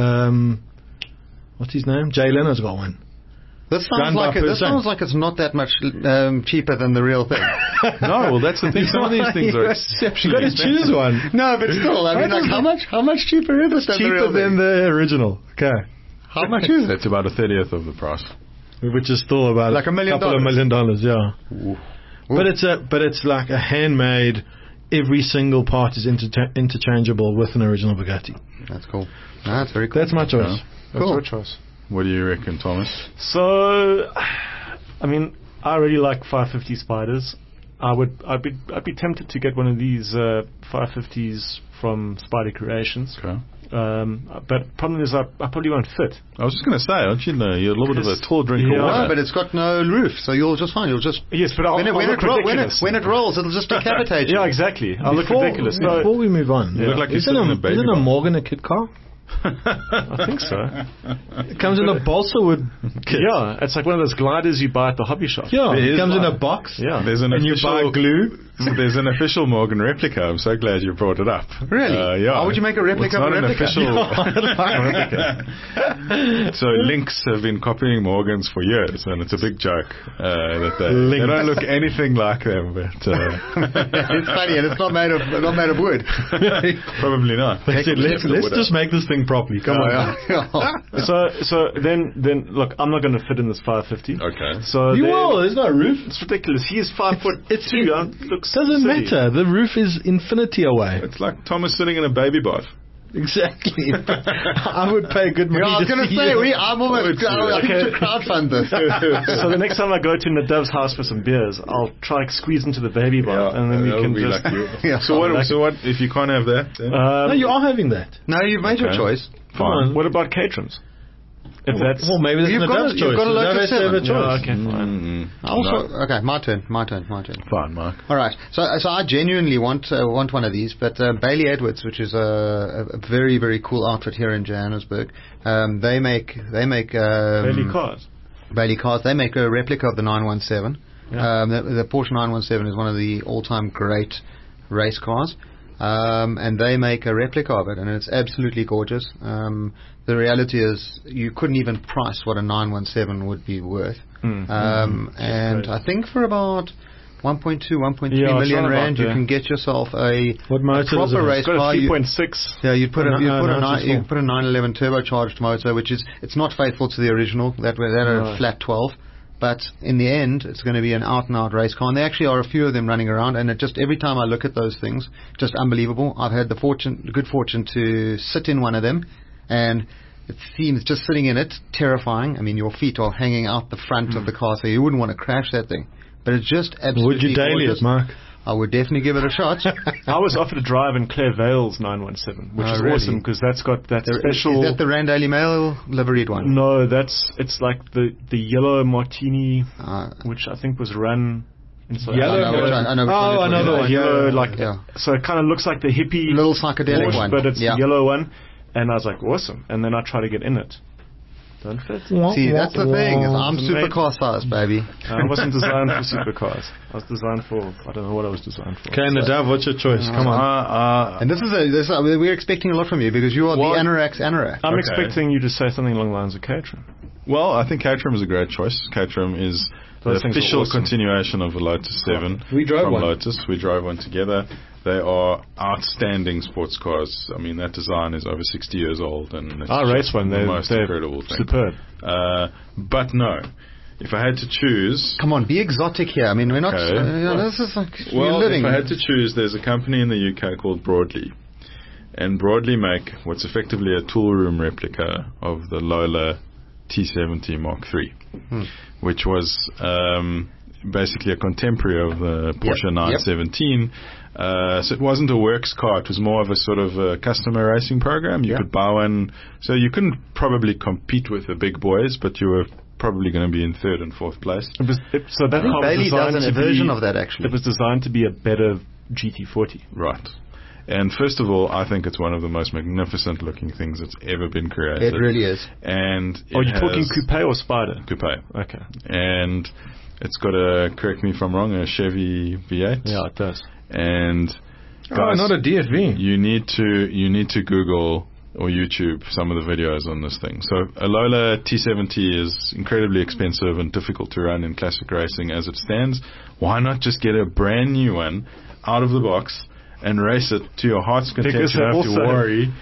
Um, what's his name? Jay Leno's got one. This Done sounds by like it, this Persang. sounds like it's not that much um, cheaper than the real thing. no, well that's the thing. Some of these things are You exceptionally got to expensive. choose one. no, but still, I mean, like how much how much cheaper is it than the Cheaper real than thing? the original. Okay. How much is it? That's about a thirtieth of the price. Which is still about Like a million couple of dollars. million dollars, yeah. Ooh. But it's a but it's like a handmade. Every single part is intercha- interchangeable with an original Bugatti. That's cool. No, that's very cool. That's my choice. That's Cool. your choice. What do you reckon, Thomas? So, I mean, I really like five fifty Spyders. I would, I'd be, I'd be tempted to get one of these uh, five fifties from Spider Creations. Okay. Um, but problem is, I, I probably won't fit. I was just going to say, aren't you? Know, you're a little bit of a Because- tall drink Yeah. of water. No, but it's got no roof, so you'll just fine. You'll just Yes, but I'll, when it, I'll when, look it roll, when, it, ridiculous. when it rolls, it'll just decapitate you. Yeah, exactly. I'll look Before, ridiculous. So, before we move on, You look like you're isn't, sitting in a, a baby isn't a box. Morgan a kid car? I think so. It comes in a balsa wood kit. Yeah, it's like one of those gliders you buy at the hobby shop. Yeah, There it is comes in one. a box. Yeah. There's an And you official buy glue. There's an official Morgan replica. I'm so glad you brought it up. Really? Uh, yeah. Why would you make a replica Well, of a it's not replica? an official replica. So Lynx have been copying Morgans for years, and it's a big joke uh, that they, they don't look anything like them. But uh, It's funny, and it's not made of not made of wood. probably not. They said, let's, let's just make this thing in properly. Come on. Yeah. So, so then, then look, I'm not going to fit in this five fifty. Okay. So You then- will. There's no roof. It's ridiculous. He is five foot It's two. in- I'm- looks Doesn't silly. matter. The roof is infinity away. It's like Thomas sitting in a baby bath. Exactly. I would pay good money Yeah, I was to going to see say, you. we, I'm almost, I think Okay. to crowdfund this. So the next time I go to Nadav's house for some beers, I'll try to squeeze into the baby bath, and then we that can would be just. like you. Yeah. So what? So what? If you can't have that, then? Um, No, you are having that. No, you've made your Okay. choice. fine. What about caterums? If that's Well, maybe that's You've got Nadav's a- you've choice. got a local Nadav has to have a seven. choice. Yeah, okay, fine. Mm, Also, no. okay, my turn, my turn, my turn. Fine, Mark. All right, so so I genuinely want uh, want one of these, but uh, Bailey Edwards, which is a, a very very cool outfit here in Johannesburg, um, they make they make um, Bailey cars. Bailey cars. They make a replica of the nine one seven. Yeah. Um, the, the Porsche nine one seven is one of the all time great race cars. Um, and they make a replica of it, and it's absolutely gorgeous. Um, the reality is, you couldn't even price what a nine one seven would be worth. Mm. Um, and I think for about one point two, one point three Yeah, it's million around rand, about you there. can get yourself a, What a motor does it proper have? race It's got a car. three You- point six. yeah, you'd put a, No, you'd no, put, no, a it's nine, just you'd full. put a nine eleven turbocharged motor, which is it's not faithful to the original. That way, that are No. a flat twelve. But in the end, it's going to be an out-and-out race car. And there actually are a few of them running around. And it just every time I look at those things, just unbelievable. I've had the fortune, the good fortune to sit in one of them, and it seems just sitting in it terrifying. I mean, your feet are hanging out the front of the car, so you wouldn't want to crash that thing. But it's just absolutely Would you daily gorgeous. it, Mark? I would definitely give it a shot. I was offered a drive in Claire Vale's nine one seven, which Oh, is really? awesome because that's got that Is special. that the Rand Daily Mail liveried one? No, that's it's like the the yellow martini, Uh, which I think was run in South Yellow- I know which one- I know which Oh, one you're I know talking the about. one. yellow, Yeah, like yeah. so it kind of looks like the hippie Little psychedelic Porsche, one. but it's Yeah. the yellow one, and I was like, awesome. And then I try to get in it, don't fit. See, that's the thing. Is I'm Mate. supercar size, baby. I wasn't designed for supercars. I was designed for I don't know what I was designed for. Okay, Nadav, what's your choice? Come Uh, on. uh, And this is a this, uh, we're expecting a lot from you because you are What? the Anorak's Anorak. I'm Okay. expecting you to say something along the lines of catering. well, I think Caterham is a great choice. Caterham is the Those things are official awesome. continuation of the Lotus seven. We drove from one. Lotus. We drove one together. They are outstanding sports cars. I mean, that design is over sixty years old, and it's I just race one. the They're, most they're incredible thing. superb. Uh, but no, if I had to choose, Come on, be exotic here. I mean, we're not. Okay. Uh, you know, this is like well, we're living. if I had to choose, there's a company in the U K called Broadley, and Broadley make what's effectively a tool room replica of the Lola T seventy Mark three, Hmm. which was um, basically a contemporary of the Porsche Yep, nine yep. seventeen. Uh, so it wasn't a works car; it was more of a sort of a customer racing program. You Yeah. could buy one, so you couldn't probably compete with the big boys, but you were probably going to be in third and fourth place. It was, it, so that I think car was Bailey designed does to a version be, of that actually. It was designed to be a better G T forty. Right. And first of all, I think it's one of the most magnificent looking things that's ever been created. It really is. And it Are you talking has- coupe or Spider? Coupe. Okay. And it's got a, correct me if I'm wrong, a Chevy V eight. Yeah, it does. And Oh, guys, not a D F V. you need to you need to Google or YouTube some of the videos on this thing. So a Lola T seventy is incredibly expensive and difficult to run in classic racing as it stands. Why not just get a brand new one out of the box and race it to your heart's content? Because You don't have to also- worry.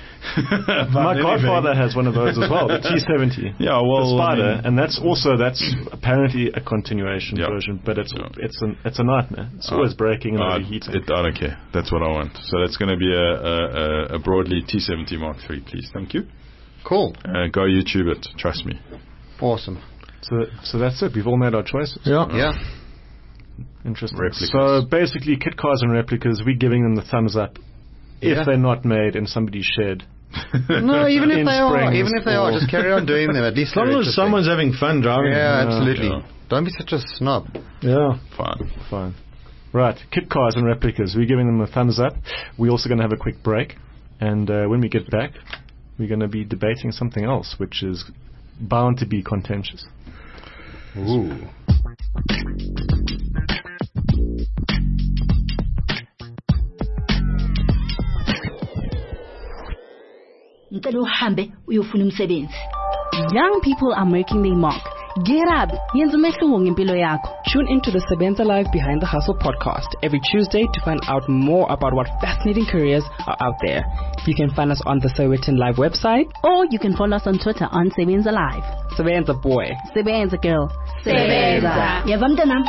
My godfather has one of those as well, the T seventy. Yeah, well, the Spider, I mean- and that's also that's apparently a continuation Yeah. version, but it's Yeah. it's an it's a nightmare. It's Oh. always breaking and Uh, overheating. it, I don't care. That's what I want. So that's going to be a, a, a, a Broadly T seventy Mark three, please. Thank you. Cool. Uh, go YouTube it. Trust me. Awesome. So so that's it. We've all made our choices. Yeah. Yeah. Interesting. Replicas. So basically, kit cars and replicas, we're giving them the thumbs up Yeah. if they're not made in somebody's shed. No, even if In they are, springs even if they are, or- just carry on doing them. At least As long they're as interesting. someone's having fun driving. Yeah, Yeah. absolutely. Yeah. Don't be such a snob. Yeah. Fine. Fine. Right, kit cars and replicas. We're giving them a thumbs up. We're also going to have a quick break, and uh, when we get back, we're going to be debating something else, which is bound to be contentious. Ooh. ngicela uhambe uyofuna umsebenzi. Young people are making their mark, Get up. Yenza umehluko ngempilo yakho. Tune into the Sebenza Live Behind the Hustle podcast every Tuesday to find out more about what fascinating careers are out there. You can find us on the Sowetan Live website, Or you can follow us on Twitter on Sebenza Live. Sebenza boy. Sebenza girl. Sebenza. Yeva mntanam.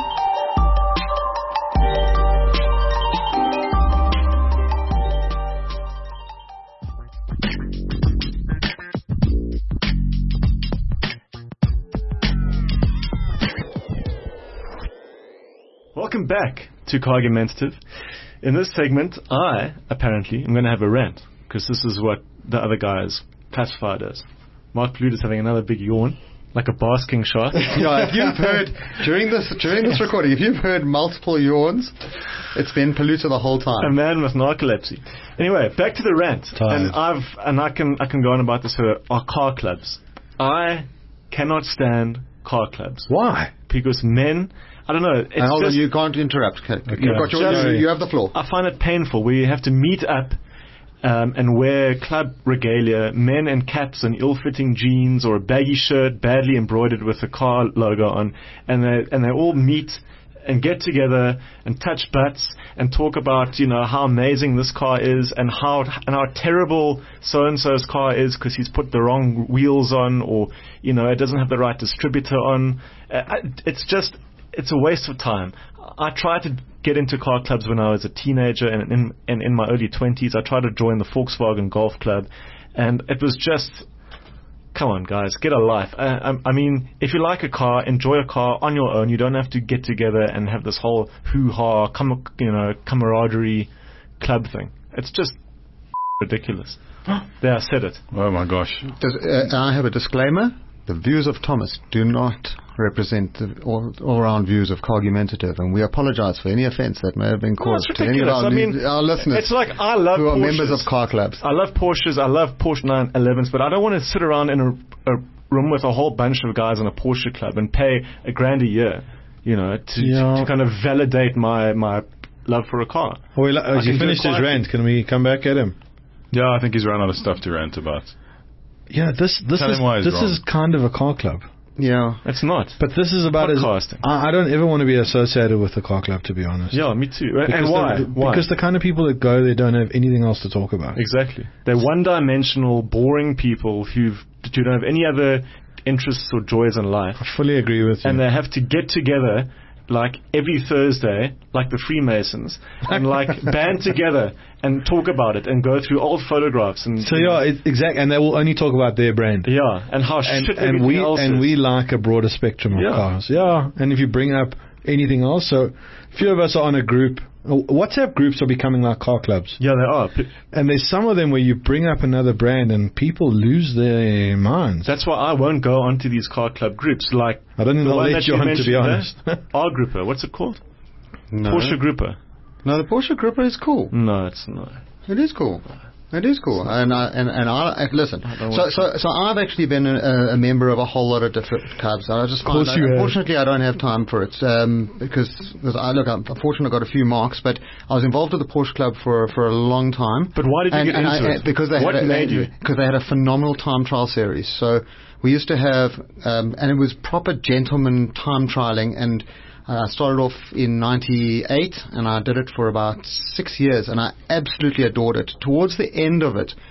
Welcome back to Cargumentative. In this segment, I, apparently, am going to have a rant, because this is what the other guys classified as. Mark Plude is having another big yawn, like a basking shark. Yeah, if you've heard, during this during this recording, if you've heard multiple yawns, it's been Palooza the whole A time. man with narcolepsy. Anyway, back to the rant. Tired. And I've and I can I can go on about this for our car clubs. I cannot stand car clubs. Why? Because men, I don't know. It's And hold on, just, you can't interrupt. Okay. You've got your, Just- you, you have the floor. I find it painful. We have to meet up um, and wear club regalia, men in caps and ill-fitting jeans or a baggy shirt badly embroidered with a car logo on, and they and they all meet and get together and touch butts and talk about, you know, how amazing this car is and how and how terrible so-and-so's car is because he's put the wrong wheels on, or, you know, it doesn't have the right distributor on. Uh, it's just, it's a waste of time. I tried to get into car clubs when I was a teenager and in, and in my early twenties. I tried to join the Volkswagen Golf Club, and it was just, come on, guys, get a life. I, I, I mean, if you like a car, enjoy a car on your own. You don't have to get together and have this whole hoo-ha, com- you know, camaraderie club thing. It's just ridiculous. There, I said it. Oh my gosh. Does, uh, I have a disclaimer. The views of Thomas do not represent the all, all-round views of Cargumentative, and we apologize for any offense that may have been No, caused it's to any of ridiculous. our, I mean, our listeners it's like I love who are Porsches. members of car clubs. I love Porsches. I love Porsche nine elevens, but I don't want to sit around in a, a room with a whole bunch of guys in a Porsche club and pay a grand a year, you know, to, Yeah. to, to kind of validate my, my love for a car. Well, I as he can do finished it his quietly. rant, can we come back at him? Yeah, I think he's run out of stuff to rant about. Yeah, this this Tell is him why he's this wrong. is kind of a car club. Yeah. It's not. But this is about as Podcasting. I, I don't ever want to be associated with the car club, to be honest. Yeah, me too. Because and why? the, why? Because the kind of people that go there don't have anything else to talk about. Exactly. They're one-dimensional, boring people who've, who don't have any other interests or joys in life. I fully agree with you. And they have to get together like every Thursday, like the Freemasons, and like band together and talk about it and go through old photographs and so yeah, it, exactly, and they will only talk about their brand. yeah, and how And, shit and everything we else and is. we like a broader spectrum of Yeah. cars. Yeah, and if you bring up anything else, so a few of us are on a group. WhatsApp groups are becoming like car clubs. Yeah, they are. P- And there's some of them where you bring up another brand and people lose their minds. That's why I won't go onto these car club groups. Like I don't think the they'll one let that you on, to mentioned be there, honest. R Grouper. What's it called? No. Porsche Grouper. No, the Porsche Gripper is cool. No, it's not. It is cool. It is cool, and I and and I, I listen. don't So want so so I've actually been a, a member of a whole lot of different clubs. I just find course that, you have. unfortunately I don't have time for it um, because because I look I'm fortunate I got a few marks, but I was involved with the Porsche Club for for a long time. But why did you and, get and into I, it? Because they What had a, made you? Because they had a phenomenal time trial series. So we used to have um, and it was proper gentleman time trialing, and I started off in ninety-eight, and I did it for about six years, and I absolutely adored it. Towards the end of it,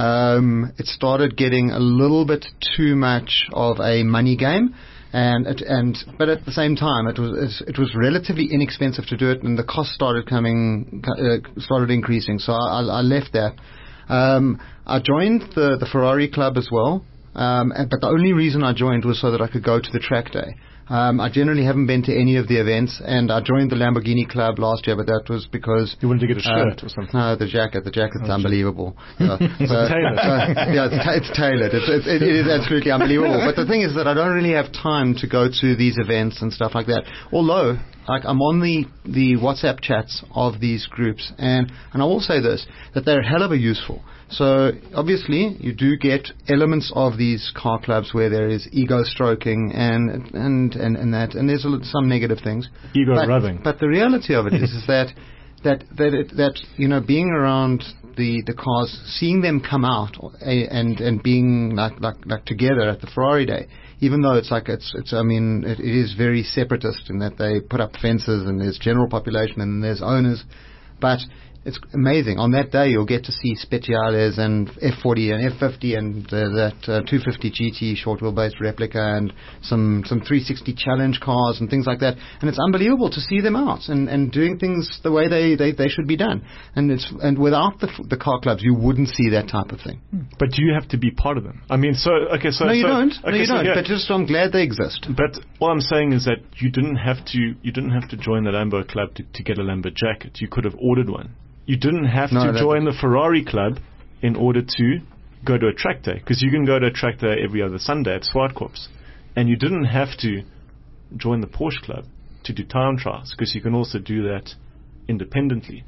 um, it started getting a little bit too much of a money game, and it, and but at the same time, it was it was relatively inexpensive to do it, and the cost started coming uh, started increasing. So I, I left that. Um, I joined the the Ferrari club as well, um, and, but the only reason I joined was so that I could go to the track day. Um, I generally haven't been to any of the events, and I joined the Lamborghini club last year, but that was because You wanted to get a uh, shirt or something. No, the jacket. The jacket's unbelievable. Yeah, so, tailored. uh, yeah, it's, ta- it's tailored. It's, it's, it, it is absolutely unbelievable. But the thing is that I don't really have time to go to these events and stuff like that. Although, like, I'm on the, the WhatsApp chats of these groups, and, and I will say this, that they're hell of a useful. So obviously you do get elements of these car clubs where there is ego stroking and and, and, and that, and there's a, little- some negative things. Ego but, rubbing. But the reality of it is, is that that that it, that you know being around the, the cars, seeing them come out uh, and and being like, like like together at the Ferrari Day, even though it's like it's it's I mean it, it is very separatist in that they put up fences and there's general population and there's owners, but it's amazing. On that day, you'll get to see Speciales and F forty and F fifty and uh, that uh, two fifty G T short wheelbase replica and some, some three sixty challenge cars and things like that. And it's unbelievable to see them out and, and doing things the way they, they, they should be done. And it's and without the the car clubs, you wouldn't see that type of thing. But do you have to be part of them? I mean, so okay, so no, you so, don't. Okay, no, you so don't. yeah. But just I'm glad they exist. But what I'm saying is that you didn't have to you didn't have to join the Lambo club to, to get a Lambo jacket. You could have ordered one. You didn't have No, to that- join the Ferrari club in order to go to a track day, because you can go to a track day every other Sunday at Swartkorps. And you didn't have to join the Porsche club to do time trials, because you can also do that independently.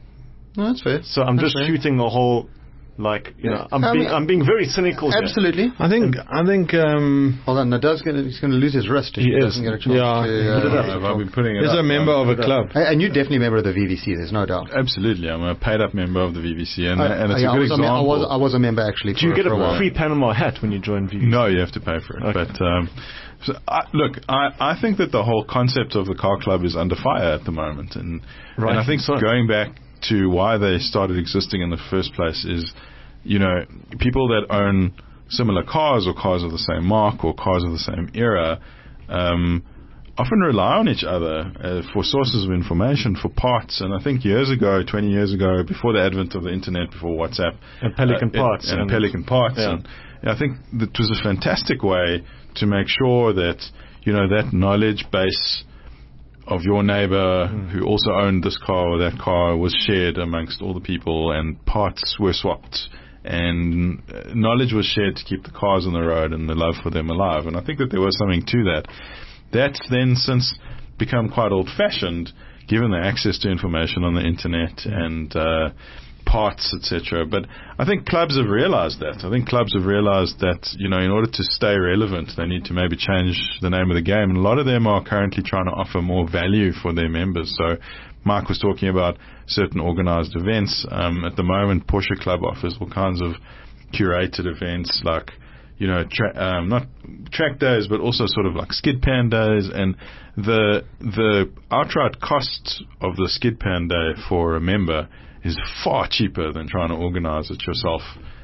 No, that's fair. So I'm That's just fair. shooting the whole, like, you know, I'm I being mean, I'm being very cynical here. Absolutely. I think I think um, Hold on, Nadal's gonna he's gonna lose his wrist. if He is. doesn't get a chance Yeah. to, Yeah. uh, I've been putting it he's up. a member I'm- of a club. And you're definitely a member of the V V C. There's no doubt. Absolutely, I'm a paid up member of the V V C, and, I- and it's yeah, a good I was, example. I was I was a member actually. Do you for- get for a while. a free Panama hat when you join V V C? No, you have to pay for it. Okay. But um, so I, look, I, I think that the whole concept of the car club is under fire at the moment, and, Right, and I think so. going back to why they started existing in the first place is, you know, people that own similar cars or cars of the same mark or cars of the same era um, often rely on each other uh, for sources of information, for parts. And I think years ago, twenty years ago, before the advent of the internet, before WhatsApp, And Pelican uh, it- Parts. and, and- Pelican Parts, yeah. and yeah, I think that was a fantastic way to make sure that, you know, that knowledge base of your neighbor Mm. who also owned this car or that car was shared amongst all the people, and parts were swapped, and uh, knowledge was shared to keep the cars on the road and the love for them alive. And I think that there was something to that. That's then since become quite old-fashioned, given the access to information on the internet and uh, parts, et cetera. But I think clubs have realized that. I think clubs have realized that, you know, in order to stay relevant, they need to maybe change the name of the game. And a lot of them are currently trying to offer more value for their members. So Mike was talking about certain organized events. Um, at the moment, Porsche Club offers all kinds of curated events like, you know, tra- um, not track days, but also sort of like skid pan days. And the the outright cost of the skid pan day for a member is far cheaper than trying to organize it yourself.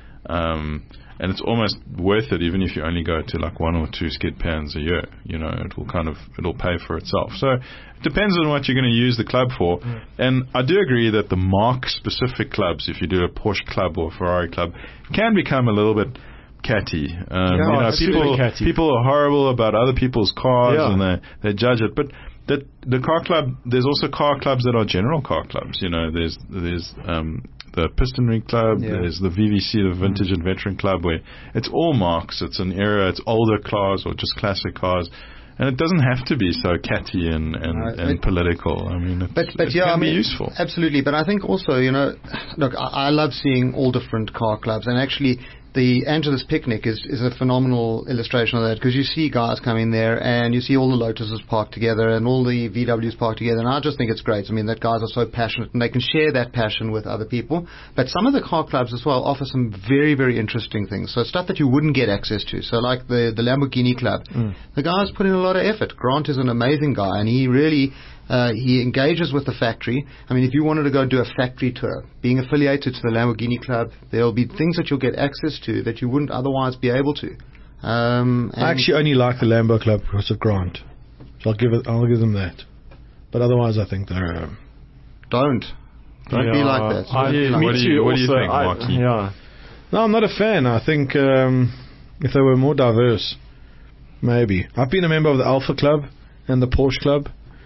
Um, and it's almost worth it, even if you only go to like one or two skid pans a year. You know, it will kind of it'll pay for itself. So it depends on what you're going to use the club for. Mm. And I do agree that the mark-specific clubs, if you do a Porsche club or a Ferrari club, can become a little bit catty. Um, Yeah, you know, it's super people catty. people are horrible about other people's cars Yeah. and they they judge it, but. That the car club, there's also car clubs that are general car clubs. You know, there's there's um, the Piston Ring Club, Yeah. there's the V V C, the Vintage and Veteran Club, where it's all marks. It's an era, it's older cars or just classic cars, and it doesn't have to be so catty and and, No, and it- political. I mean, it's, But, but it yeah, can I mean, be useful. Absolutely. But I think also, you know, look, I, I love seeing all different car clubs, and actually, the Angeles Picnic is, is a phenomenal illustration of that, because you see guys come in there and you see all the Lotuses parked together and all the V Ws parked together, and I just think it's great. I mean, that guys are so passionate and they can share that passion with other people. But some of the car clubs as well offer some very, very interesting things. So stuff that you wouldn't get access to. So like the, the Lamborghini Club, Mm. the guys put in a lot of effort. Grant is an amazing guy, and he really Uh, he engages with the factory. I mean, if you wanted to go do a factory tour, being affiliated to the Lamborghini Club, there'll be things that you'll get access to that you wouldn't otherwise be able to. Um, and I actually only like the Lambo Club because of Grant, so I'll give it. I'll give them that. But otherwise, I think they're. Um, don't. Don't be Yeah, like that. I, Don't be like me What do that. you- too what do you also, think, I- Marky? Yeah. no, I'm not a fan. I think um, if they were more diverse, maybe. I've been a member of the Alpha Club and the Porsche Club.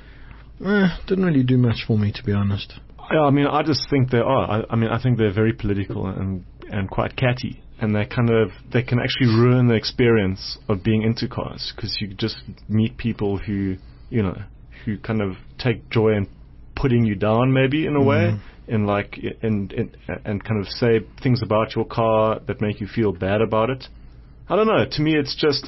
Eh, didn't really do much for me, to be honest. Yeah, I mean, I just think they are. I, I mean, I think they're very political and and quite catty, and they kind of they can actually ruin the experience of being into cars, because you just meet people who, you know, who kind of take joy in putting you down, maybe in a way, and like and and and kind of say things about your car that make you feel bad about it. I don't know. To me, it's just.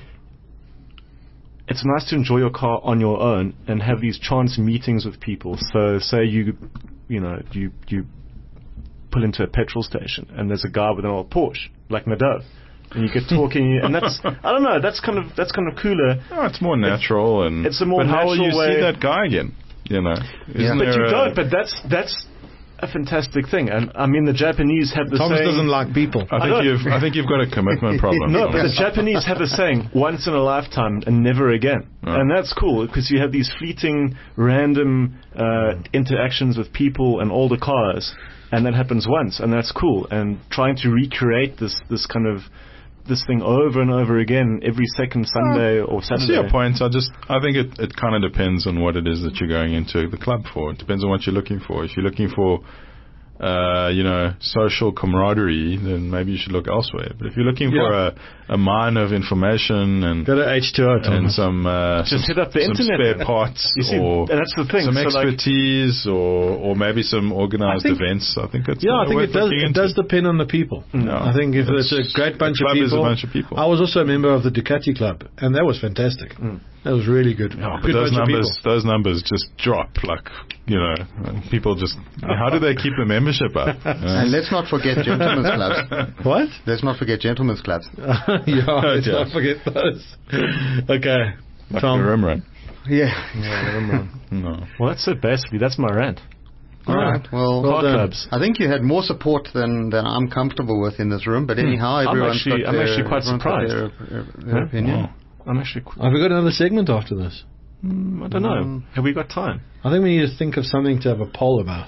It's nice to enjoy your car on your own and have these chance meetings with people. So say you, you know, you you pull into a petrol station and there's a guy with an old Porsche, like Nadav. And you get talking, and that's, I don't know, that's kind of, that's kind of cooler. Oh, it's more natural, and it's a more but how will natural you way. see that guy again? You know, Yeah. But you a, don't, but that's, that's a fantastic thing. And I mean, the Japanese have the Thomas saying, doesn't like people. I think I you've, I think you've got a commitment problem. No, but the Japanese have the saying, once in a lifetime and never again. Oh. And that's cool, because you have these fleeting, random uh, interactions with people and older cars, and that happens once, and that's cool. And trying to recreate this, this kind of, this thing over and over again every second Sunday or I Saturday. see your point. I just, I think it, it kind of depends on what it is that you're going into the club for. It depends on what you're looking for. If you're looking for, uh, you know, social camaraderie, then maybe you should look elsewhere. But if you're looking Yeah. for a, a mine of information and Go to H two O, and Thomas. some uh, Just some, hit up the some internet. spare parts, You see, or and that's the thing. some So, like- expertise, or or maybe some organized I think- events. I think it's Yeah, uh, I think worth it does. looking It into. does depend on the people. No. I think if It's- it's, a great bunch the of club people. is a bunch of people. I was also a member of the Ducati club, and that was fantastic. That was really good. Oh, but good those bunch of numbers, people. those numbers just drop. Like, you know, people just. How do they keep the membership up? And let's not forget gentlemen's clubs. What? Let's not forget gentlemen's clubs. yeah, let's Yeah. not forget those. Okay, Like Tom. the rim run. Yeah. No. Well, that's it, basically. That's my rant. All right. Well, Well Car done. clubs. I think you had more support than, than I'm comfortable with in this room. But anyhow, I'm everyone's actually- got I'm their, actually quite everyone's got surprised. Their, their, their opinion. Wow. I'm actually, qu- Have we got another segment after this? mm, I don't know. Mm. Have we got time? I think we need to think of something to have a poll about.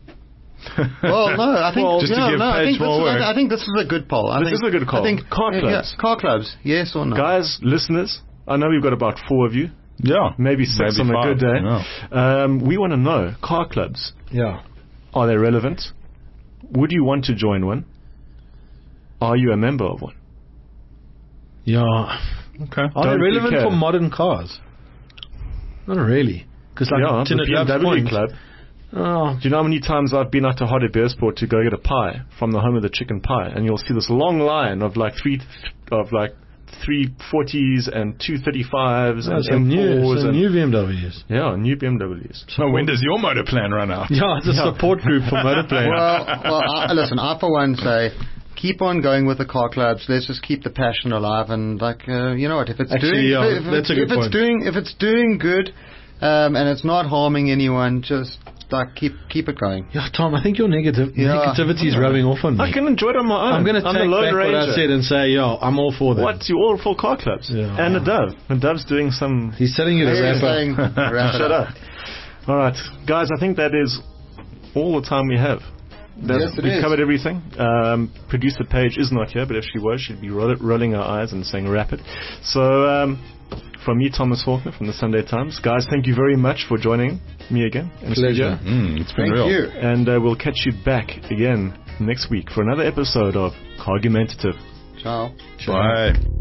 Well, no, I think Well, just to yeah, give no, I Paige think, this more is, work. I think this is a good poll. I This think, is a good call. I think Car yeah, clubs. yeah, car clubs. Yes or no? Guys, listeners, I know we've got about four of you, Yeah. maybe six Maybe on a five, good day. yeah. Um, we want to know, car clubs, Yeah. are they relevant? Would you want to join one? Are you a member of one? Yeah. Okay. Are Don't they be relevant care. for modern cars? Not really. Because like yeah, to the B M Nadav's W point, club. Oh, Do you know how many times I've been out to Hardy Beersport to go get a pie from the home of the chicken pie, and you'll see this long line of like three, of like three forties and two thirty-fives and some M new, fours some and new B M Ws. yeah, new B M Ws. So when does your motor plan run out? Yeah, it's a support group for motorplay. Well, well, I, listen. I for one say, keep on going with the car clubs. Let's just keep the passion alive. And like, uh, you know what? If it's Actually, doing, yeah, if, that's it's, a good if it's point. doing, if it's doing good, um, and it's not harming anyone, just like keep keep it going. Yeah, Tom, I think your negative Yeah. negativity is rubbing off on me. I can enjoy it on my own. I'm going to I'm take the Lone back what I Ranger. said and say, yo, I'm all for that. What? You all for car clubs? Yeah. And a dove. And dove's doing some. He's telling you to Hey, wrap up. saying, wrap it Shut up. up. All right, guys. I think that is all the time we have. That- Yes, it we've is. covered everything. Um, producer Paige is not here, but if she was, she'd be roll- rolling her eyes and saying "wrap it." So, um, from me, Thomas Faulkner from the Sunday Times, guys, thank you very much for joining me again. in Pleasure. studio. Mm, it's been Thank real. you. And uh, we'll catch you back again next week for another episode of Cargumentative. Ciao. Bye.